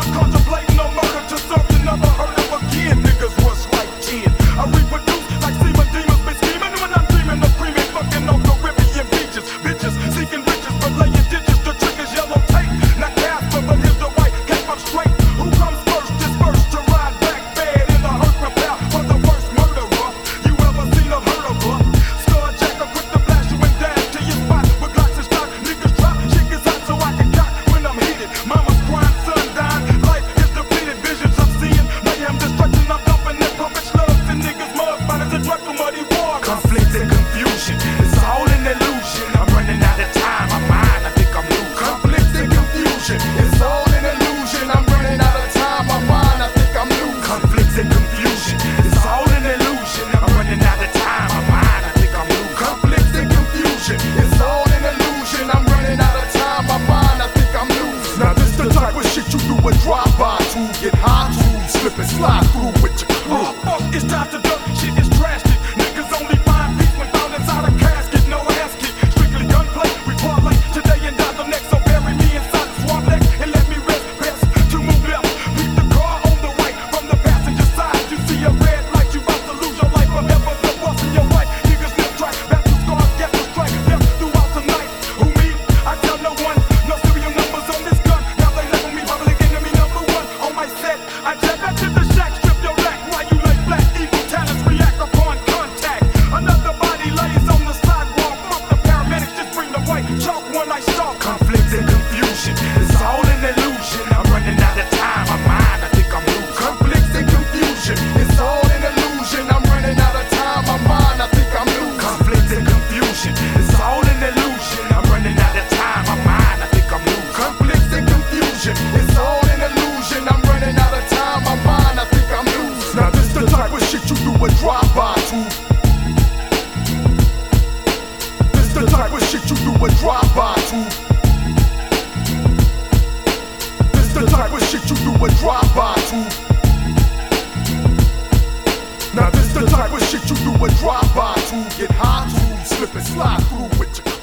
contemplating a murder to serve you never heard of again. Niggas rush like 10. I reproduce like semen demons been scheming when I'm dreaming of creaming, fucking on Caribbean beaches. Bitches seeking riches, but laying ditches to triggers yellow tape. Not Casper, but here's the white cape up straight. Who comes first is first to ride back bad in the hurt repel for the worst murderer you ever seen or heard of her. Star Jacker quick to flash you and dash to your spot with glocks and stock. Niggas drop, shit gets hot so I can cock when I'm heated. Mama's crying, son dying, life is depleted. Visions I'm seeing, mayhem, destruction. I'm dumping and pumping slugs and niggas mud spiders and dreadful muddy water. Conflict and confusion, it's all an illusion. I'm running out of time, my mind, I think I'm losing. Conflict and confusion, it's all an illusion. I'm running out of time, my mind, I think I'm losing. Conflict and confusion, it's all an illusion. I'm running out of time, my mind, I think I'm losing. Conflict and confusion, it's all an illusion. I'm running out of time, my mind, I think I'm losing. Now this the type of shit you do a drive-by to, get high to, slip and slide through with your crew. It's time to duck, shit is drastic. Niggas only find peace when found inside a casket. No ass kick, strictly gunplay. We parlay today and die the next. So bury me inside the swamp neck and let me rest. Best to move left, keep the car on the right. From the passenger side, you see a red light. You about to lose your life forever. The bus in your life, niggas left track. Battle scars, get the strike. Death throughout the night. Who me? I tell no one. No serial numbers on this gun. Now they label me public enemy number one. On my set, I jet back to the shack. Strip your rack while you lay flat. Evil talents react upon contact. Another body lays on the sidewalk. Fuck the paramedics, just bring the white chalk when I stalk. Conflict and confusion, it's all an illusion. I'm running out of time, my mind, I think I'm losing. Conflict and confusion, it's all an illusion. I'm running out of time, my mind, I think I'm losing. Conflict and confusion, it's all an illusion. I'm running out of time, my mind, I think I'm losing. Conflict and confusion, it's all an illusion. I'm running out of time, my mind, I think I'm losing. Now this the type of shit you do a drive-by to. This the type of shit you do a drive-by to. This the type of shit you do a drive-by to. Now this the type of shit you do a drive-by to, get high to, slip and slide through with your